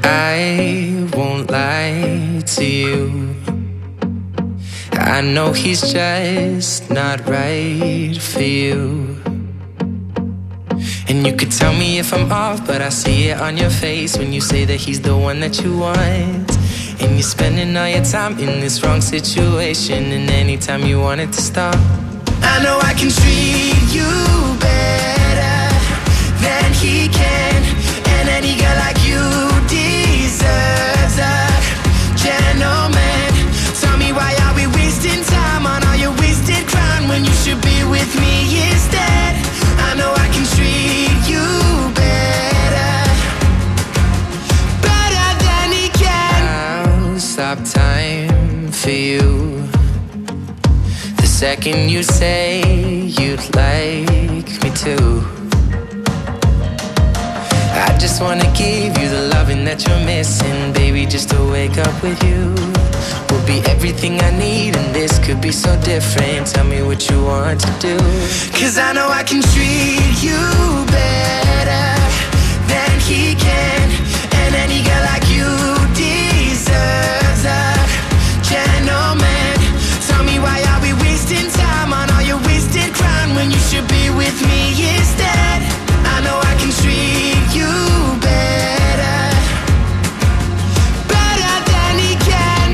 I won't lie to you. I know he's just not right for you. And you could tell me if I'm off, but I see it on your face when you say that he's the one that you want. And you're spending all your time in this wrong situation, and anytime you want it to stop. I know I can treat you better than he can, and any girl like you deserves a gentleman. Tell me, why are we wasting time on all your wasted crime when you should be with me instead? I know I can treat you better, better than he can. I'll stop time for you the second you say you'd like me to. I just wanna give you the loving that you're missing, baby, just to wake up with you will be everything I need, and this could be so different. Tell me what you want to do, 'cause I know I can treat you better than he can, and any girl like you deserves a gentleman. Tell me, why are we wasting time on all your wasted crime when you should be with me instead? I know I can treat you better, better than he can,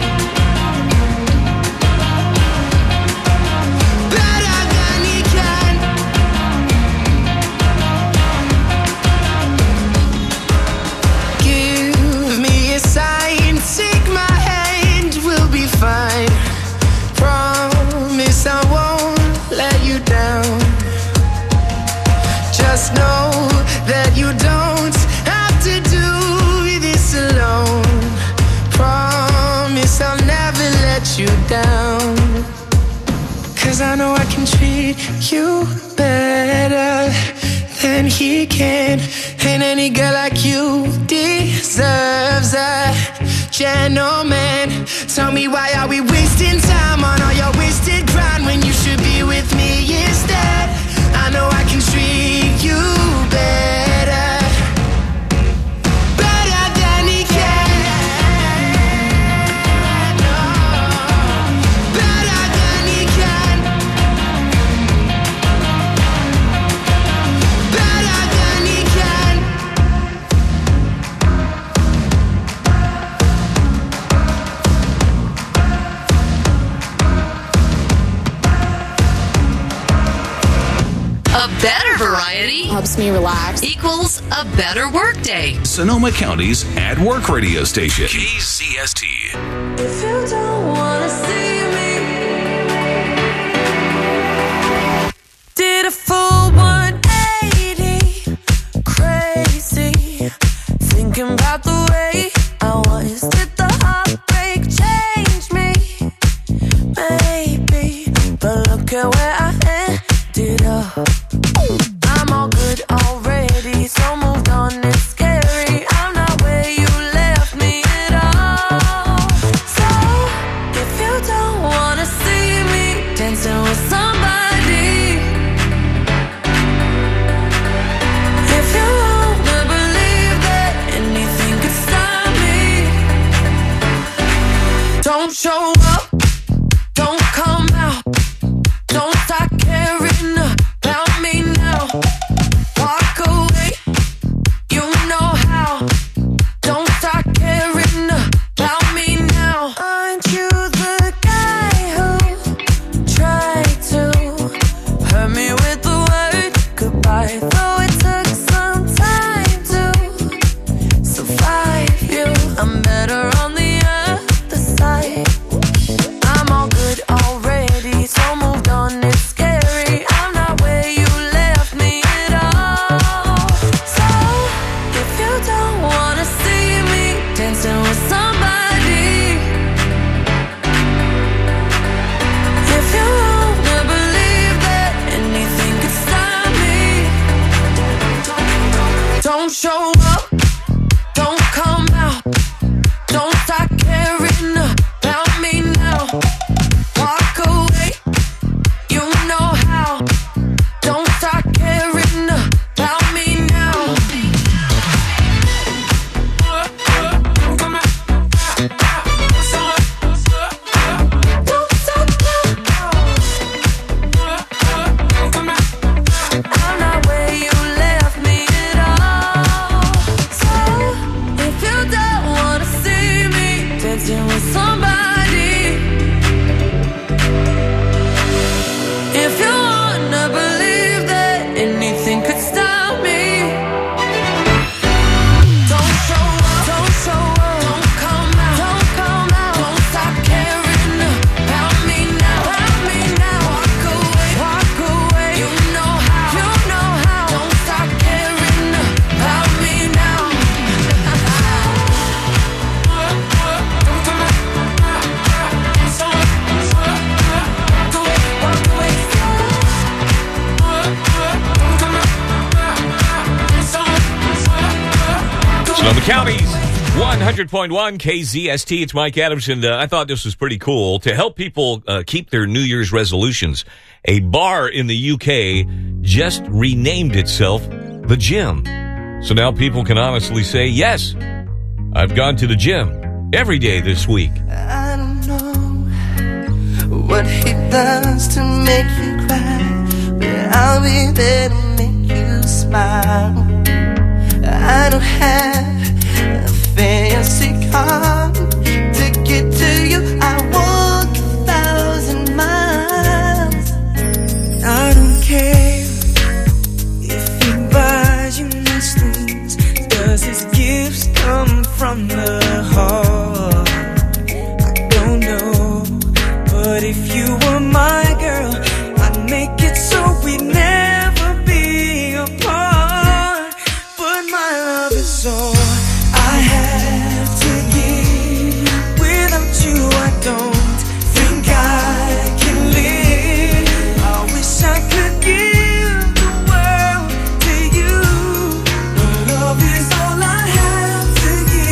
better than he can. Give me a sign, take my hand, we'll be fine. Promise I won't let you down. Just know that you don't have to do this alone. Promise I'll never let you down, 'cause I know I can treat you better than he can, and any girl like you deserves a gentleman. Tell me, why are we wasting time on all your wasted grind when you should be with me instead? I know I can treat you better, better than he can, better than he can, better than he can. A better variety helps me relax equals a better workday. Sonoma County's At Work radio station, KCST. If you don't wanna see me, did a full 180, crazy, thinking about the way I was. Did the heartbreak change me? Maybe, but look at where I ended up. I'm all good already, so moved on, it's scary. I'm not where you left me at all. So, if you don't wanna see me dancing with somebody, if you wanna believe that anything could stop me, don't show up, don't come out, don't start caring about me now. Walk away, you know how. Don't start caring about me now. Aren't you the guy who tried to hurt me with the word goodbye? Though it took some time to survive you, I'm better on the other side. I'm all good already, so moved on, it's scary. I'm not where you left me at all. So, if you don't wanna see me dancing with somebody, if you wanna believe that anything could stop me, don't show up, don't come out, don't start caring about me now. Walk away, you know how. Don't start caring about me now. Sonoma County's 100.1 KZST. It's Mike Adams, and I thought this was pretty cool. To help people keep their New Year's resolutions, a bar in the UK just renamed itself The Gym. So now people can honestly say, yes, I've gone to the gym every day this week. I don't know what he does to make you cry, but I'll be there to make you smile. I don't have a fancy car to get to you. I walk 1,000 miles. I don't care if he buys you nice things. Does his gifts come from the heart? I don't know, but if you were my girl, I'd make it so we'd never be apart. But my love is all I have to give. Without you I don't think I can live. I wish I could give the world to you. But love is all I have to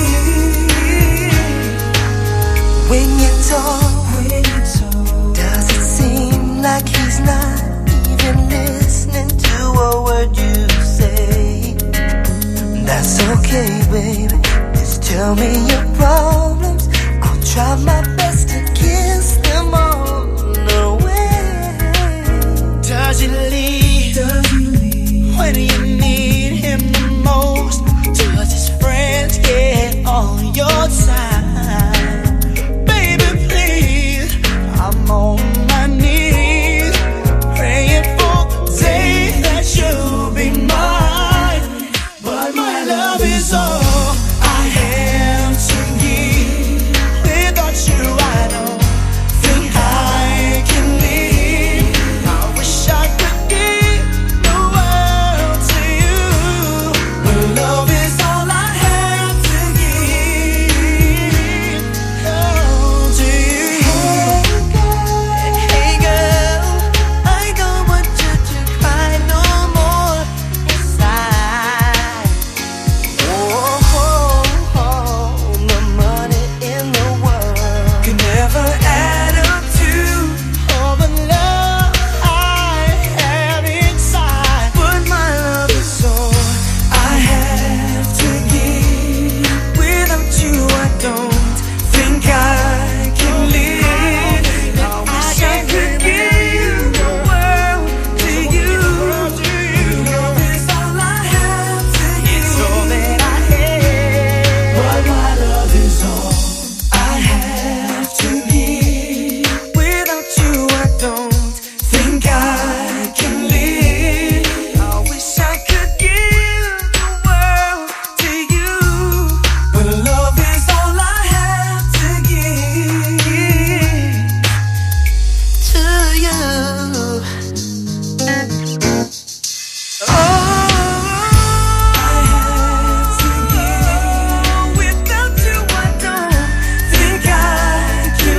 give. When you talk, does it seem like he's not even listening to a word you say? That's okay, baby. Just tell me your problems. I'll try my best to kiss them all away. Does he leave when you need him the most? Does his friends get on your side? Baby, please, I'm on my knees, praying for the day that you'll be mine. But my love is all I have to give. Without you I don't think I can live. I wish I could give the world to you. But love is all I have to give. Oh, to you. Hey girl, I don't want you to cry no more inside. The money in the world could never add up to all the love I have inside. But my love is all I have to give. Without you I don't think I can live. I wish I could give the world to you. Love is all I have to give. It's all that I have. But my love is all I have to give. Without you I don't think I can live. I wish I could give the world to you. But love is all I have to give to you. Oh, I have to give. Without you I don't think I can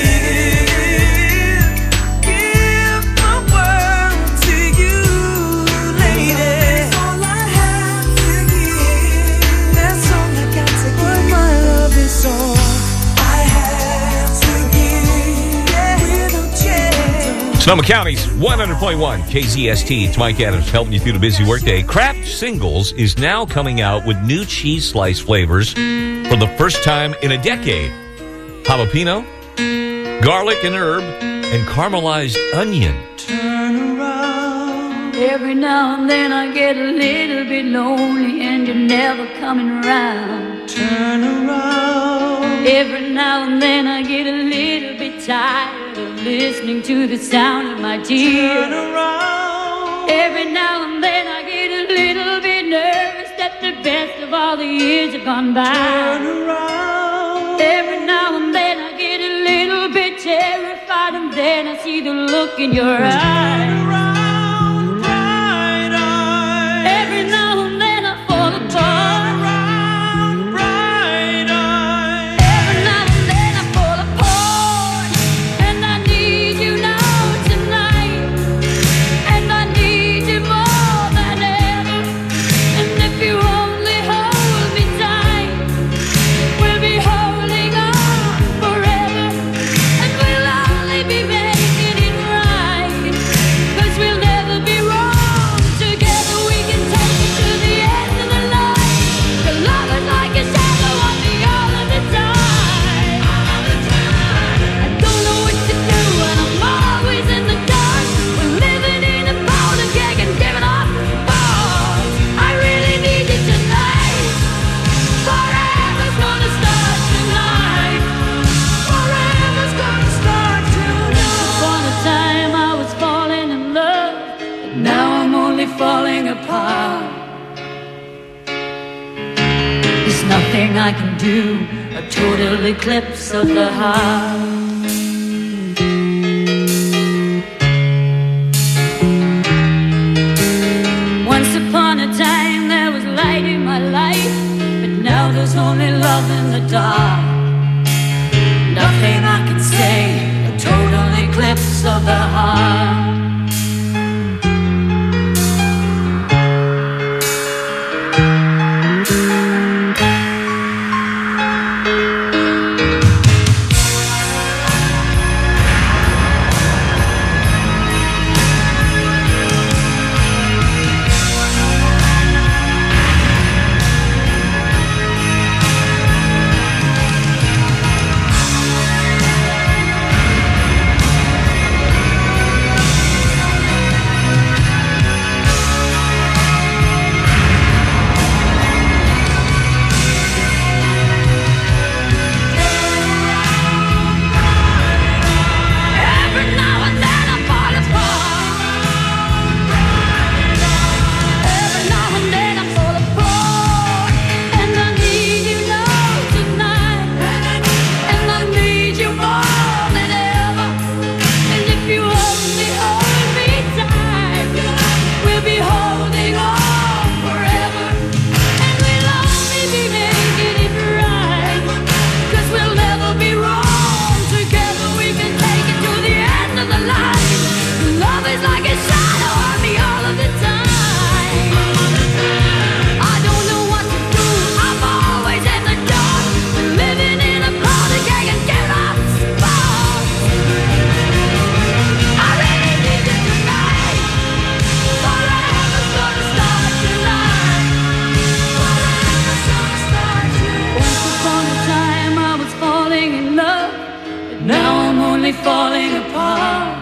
live. Give the world to you, lady. That's all I have to give. That's all I got to give. But my love is all I have to give. Without you I don't. Sonoma County's 100.1 KZST. It's Mike Adams helping you through the busy workday. Kraft Singles is now coming out with new cheese slice flavors for the first time in a decade. Jalapeno, garlic and herb, and caramelized onion. Every now and then I get a little bit lonely and you're never coming around. Turn around. Every now and then I get a little bit tired of listening to the sound of my tears. Turn around. Every now and then I get a little bit nervous that the best of all the years have gone by. Turn around. Every now and then I get a little bit terrified and then I see the look in your eyes. Every now and then I fall apart. Every now and then I fall apart. And I need you now tonight. And I need you more than ever. And if you only hold me tight. Nothing I can do, a total eclipse of the heart. Once upon a time there was light in my life, but now there's only love in the dark. Nothing I can say, a total eclipse of the heart. Falling apart.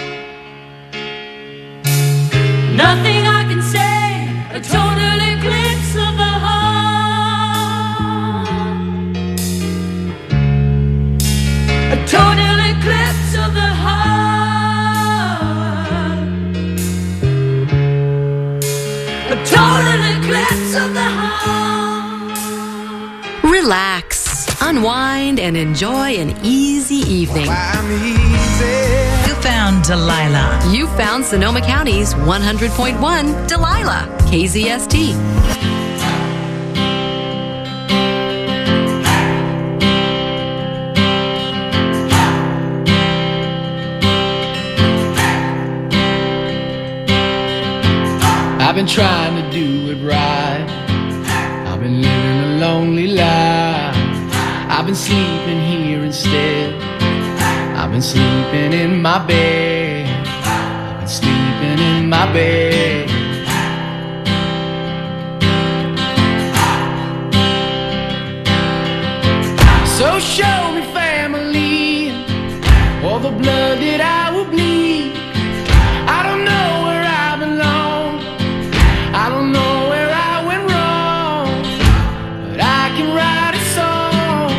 Nothing I can say, a total eclipse of the heart. A total eclipse of the heart. A total eclipse of the heart. Relax, unwind, and enjoy an easy evening. You found Delilah. You found Sonoma County's 100.1 Delilah, KZST. I've been trying to do it right. I've been living a lonely life. I've been sleeping here instead. I've been sleeping in my bed. I've been sleeping in my bed. So show me family, all the blood that I will bleed. I don't know where I belong. I don't know where I went wrong, but I can write a song.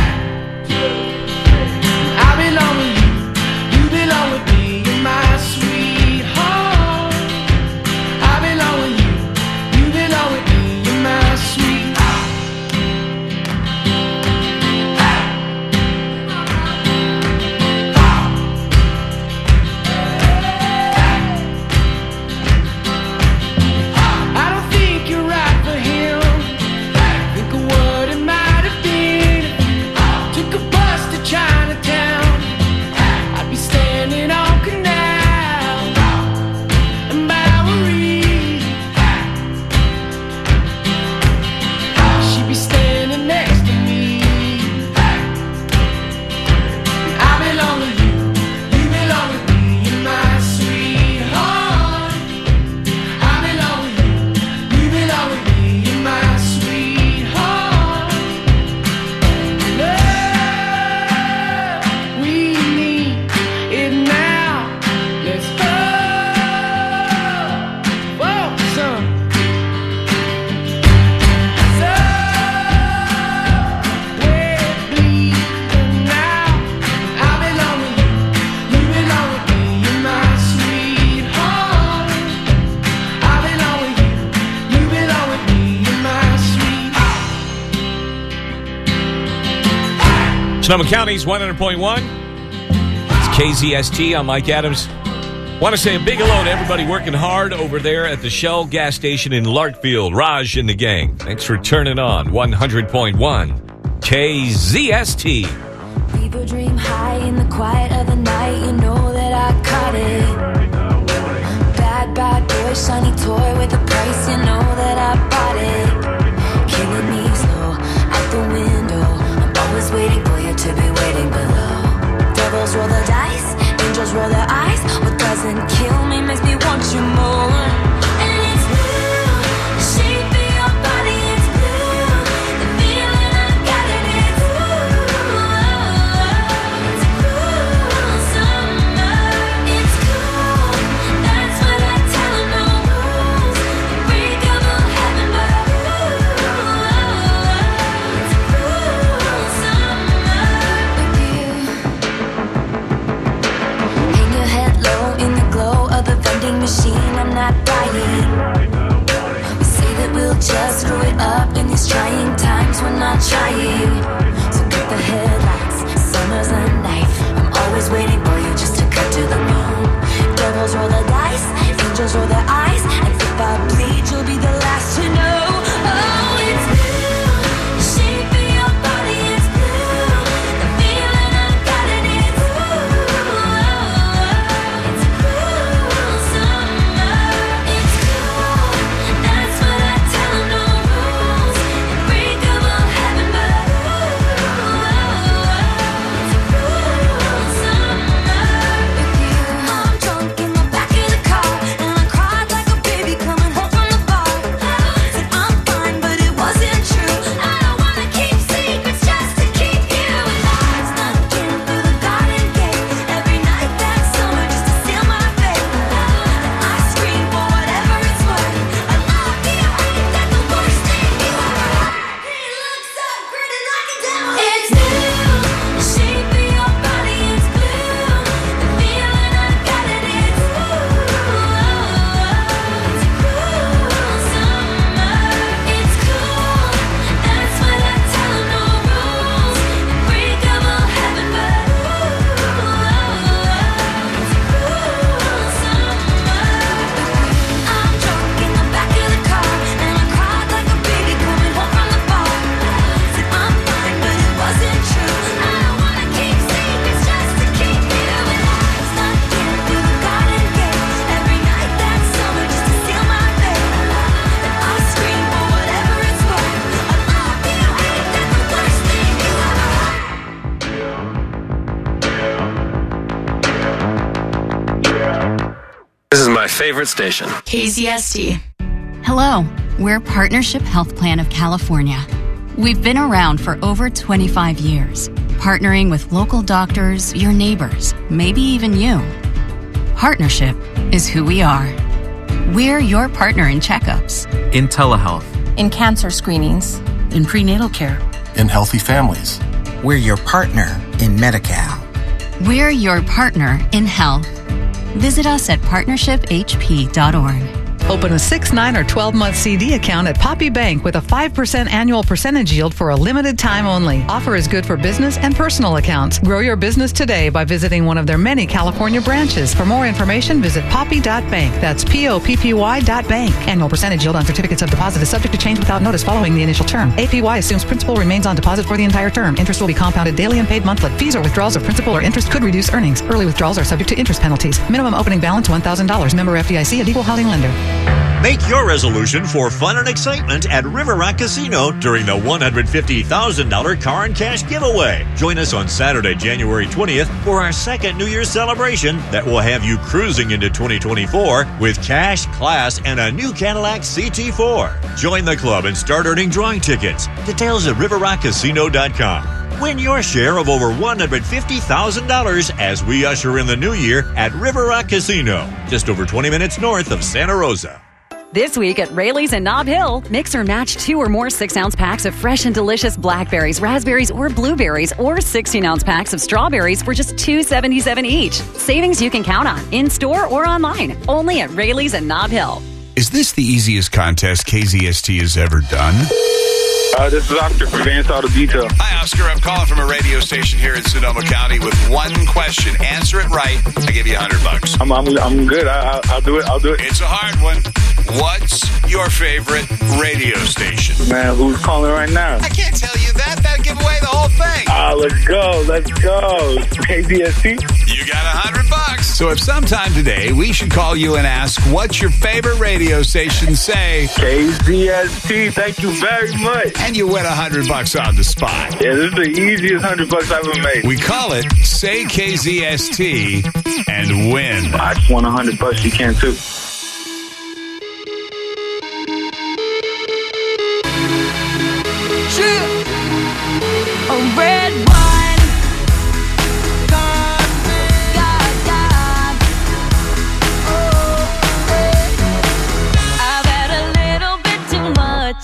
I belong with you, you belong with me, you're my sweetheart. I belong with you, you belong with me, you're my sweetheart. Sonoma County's 100.1. It's KZST. I'm Mike Adams. Want to say a big hello to everybody working hard over there at the Shell gas station in Larkfield. Raj and the gang. Thanks for turning on 100.1 KZST. People dream high in the quiet of the night. You know that I caught it. Bad boy, shiny toy with a price. You know that I bought it. Killing me slow out the window. I'm always waiting for you to be waiting below. Devils roll the dice, angels roll their eyes. What doesn't kill me makes me want you more. And it's blue, the shape of your body is blue. The feeling I got it is blue. It's cool summer, it's cool. That's what I tell them, no rules. Unbreakable heaven, but it's cool summer with you. Hang your head low in the glow of the vending machine. I'm not dying. We say that we'll just screw it up in these trying times. We're not trying. So cut the headlights. Summer's a knife. I'm always waiting for you just to cut to the bone. Devils roll the dice, angels roll their eyes, and if I bleed, you'll be the last to know. Oh, it's blue. The shape of your body is blue. The feeling I got it is blue. It's cool summer. It's cool. That's what I tell them, no rules. Unbreakable heaven, but it's cool summer with you. I'm drunk in the back of the car, and I cried like a baby coming home from the bar. Said I'm fine, but it wasn't true. I don't wanna keep secrets just to keep you alive. Snuck in through the garden gate every night that summer just to steal my fate. And I scream for whatever it's worth. I love you, ain't that the worst thing you ever heard? He looks so pretty like a devil. It's blue, the shape of your body is blue. The feeling I got it is blue. It's cool summer. It's cool. That's what I tell them, no rules. Unbreakable heaven, but it's cool summer. I'm drunk in the back of the car, and I cried like a baby coming home from the bar. Said I'm fine, but it wasn't true. I don't wanna keep secrets just to keep you alive. Snuck in through the garden gate every night that summer just to steal my fate. And I scream for whatever it's worth. I love you, ain't that the worst thing you ever heard? This is my favorite station. KZST. Hello, we're Partnership Health Plan of California. We've been around for over 25 years, partnering with local doctors, your neighbors, maybe even you. Partnership is who we are. We're your partner in checkups, In telehealth. In cancer screenings. in prenatal care. In healthy families. We're your partner in Medi-Cal. We're your partner in health. Visit us at partnershiphp.org. Open a 6, 9, or 12-month CD account at Poppy Bank with a 5% annual percentage yield for a limited time only. Offer is good for business and personal accounts. Grow your business today by visiting one of their many California branches. For more information, visit poppy.bank. That's POPPY.bank. Annual percentage yield on certificates of deposit is subject to change without notice following the initial term. APY assumes principal remains on deposit for the entire term. Interest will be compounded daily and paid monthly. Fees or withdrawals of principal or interest could reduce earnings. Early withdrawals are subject to interest penalties. Minimum opening balance $1,000. Member FDIC, an equal housing lender. Make your resolution for fun and excitement at River Rock Casino during the $150,000 car and cash giveaway. Join us on Saturday, January 20th for our second New Year's celebration that will have you cruising into 2024 with cash, class, and a new Cadillac CT4. Join the club and start earning drawing tickets. Details at riverrockcasino.com. Win your share of over $150,000 as we usher in the new year at River Rock Casino, just over 20 minutes north of Santa Rosa. This week at Rayleigh's in Nob Hill, mix or match 2 or more 6-ounce packs of fresh and delicious blackberries, raspberries, or blueberries, or 16-ounce packs of strawberries for just $2.77 each. Savings you can count on, in-store or online, only at Rayleigh's in Nob Hill. Is this the easiest contest KZST has ever done? This is Oscar from Advanced Auto Detail. Hi, Oscar. I'm calling from a radio station here in Sonoma County with one question. Answer it right, I give you $100. I'm good. I'll do it. It's a hard one. What's your favorite radio station? Man, who's calling right now? I can't tell you that. That'd give away the whole thing. Let's go. KZST. You got $100. So if sometime today we should call you and ask, what's your favorite radio station, say KZST. Thank you very much. And you win $100 on the spot. Yeah, this is the easiest $100 I've ever made. We call it Say KZST and win. I just won $100. You can too. A red wine. God. I've had a little bit too much.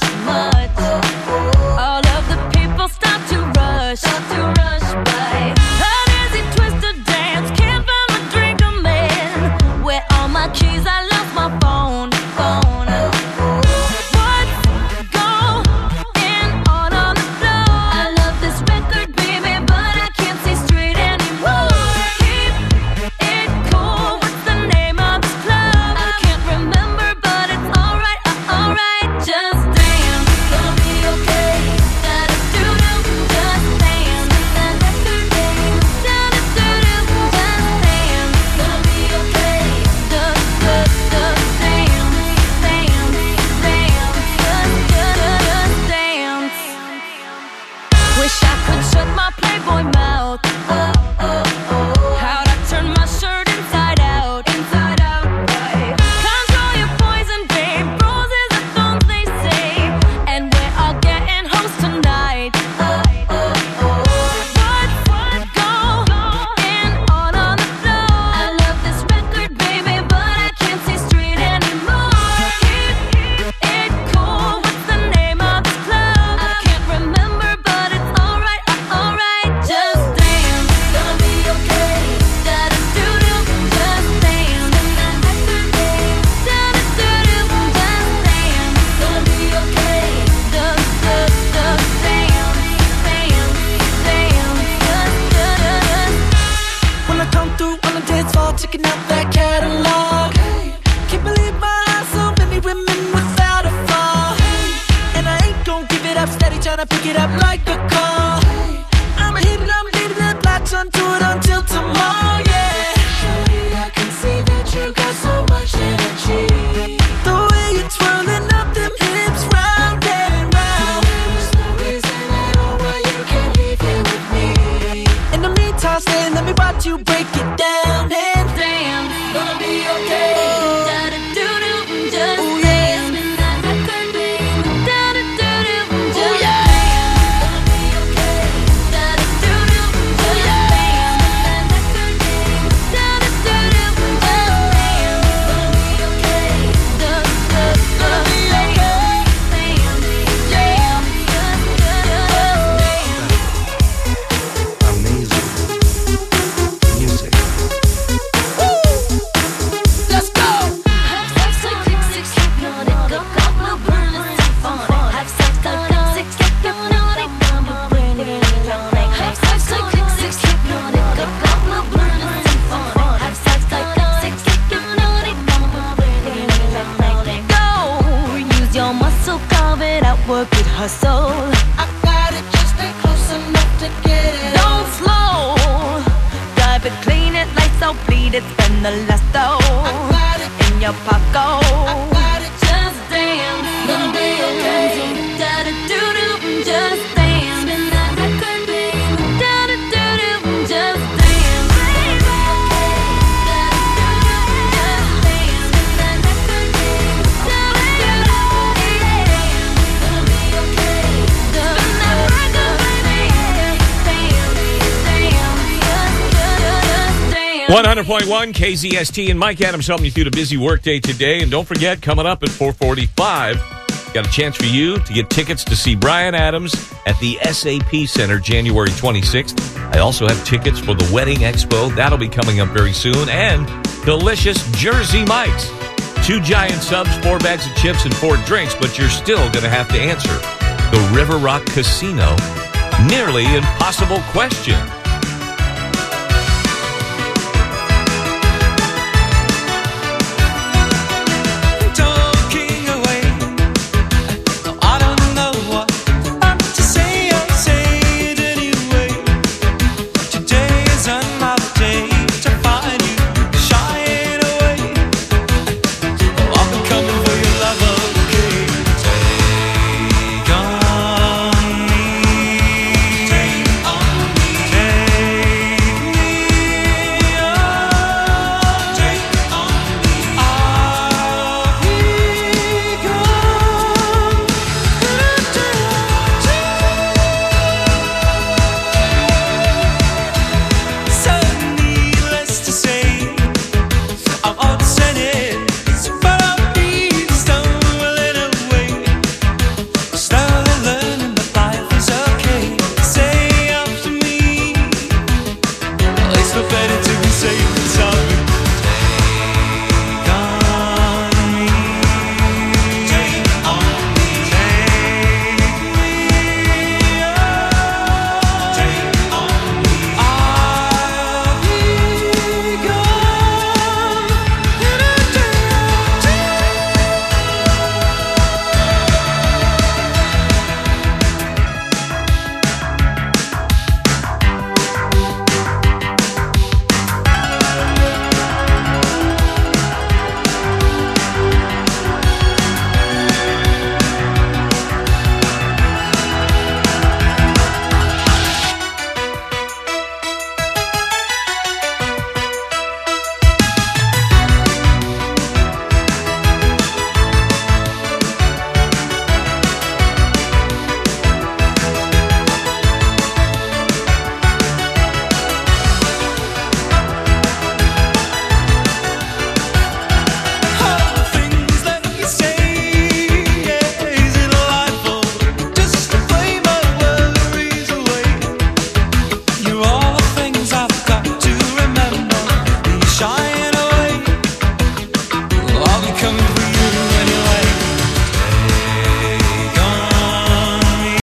All of the people stop to rush by. An easy twisted dance, can't find my drink, a man. Where all my keys? I lost my phone. What's going on the floor? I love this record, baby, but I can't see straight anymore. Keep it cool. What's the name of this club? I can't remember, but it's alright. Just dance, gonna be okay. Da-da-doo-doo, just dance. That record, baby. Da-da-doo-doo, just dance, gonna be okay. Just dance. Wish I could shut my Playboy mouth. How'd I turn my shirt inside out? Control your poison, babe. Roses are thorns, they say. And we're all getting hoes tonight. What's going on the floor? I love this record, baby, but I can't see straight anymore. Keep it cool. What's the name of this club? I can't remember, but it's alright. Just dance, gonna be okay. Da-da-doo-doo, just dance. That record, babe. Da-da-doo-doo, just dance, gonna be okay. Just dance. When I come through on the dance floor, checking out that catalog. Can't believe my eyes, so many women without a flaw. And I ain't gon' give it up, steady tryna pick it up like a call. I'ma hit it, latch onto it until tomorrow, yeah. Shorty, I can see that you got so much energy. The way you're twirling up them hips round and round. There's no reason at all why you can't leave here with me. In the meantime, stay, let me watch you break it down and Dance, gonna be okay. da-da-doo-doo, just dance. That record, babe. Da-da-doo-doo, just dance, gonna be okay. Da-da-doo-doo, just dance. That record, babe. Da-da-doo-doo, just dance, gonna be okay. Just gonna be okay. Let's go. Have sex like hypnotic, go burn it fun. Have sex like hypnotic, burn it electronic. Have sex like hypnotic, go burn it fun. Have sex like hypnotic, burn it electronic. Go, use your muscle, carve it out, work it, hustle. I got it, just stay close enough to get it. Don't slow, drive it, clean it, lights out, bleed it, spend the last dough in your pocket. Just dance, gonna be okay. Da-da-doo-doo, just dance. Spin that record, babe. Da-da-doo-doo, just dance, baby. Da-da-doo-doo, just dance. Spin that record, babe. Da-da-doo-doo, gonna be okay. Spin that record, baby. Dance, 100.1 KZST and Mike Adams helping you through the busy workday today. And don't forget, coming up at 4:45, got a chance for you to get tickets to see Bryan Adams at the SAP Center January 26th. I also have tickets for the Wedding Expo. That'll be coming up very soon. And delicious Jersey Mike's. 2 giant subs, 4 bags of chips, and 4 drinks, but you're still going to have to answer. the River Rock Casino? Nearly impossible question.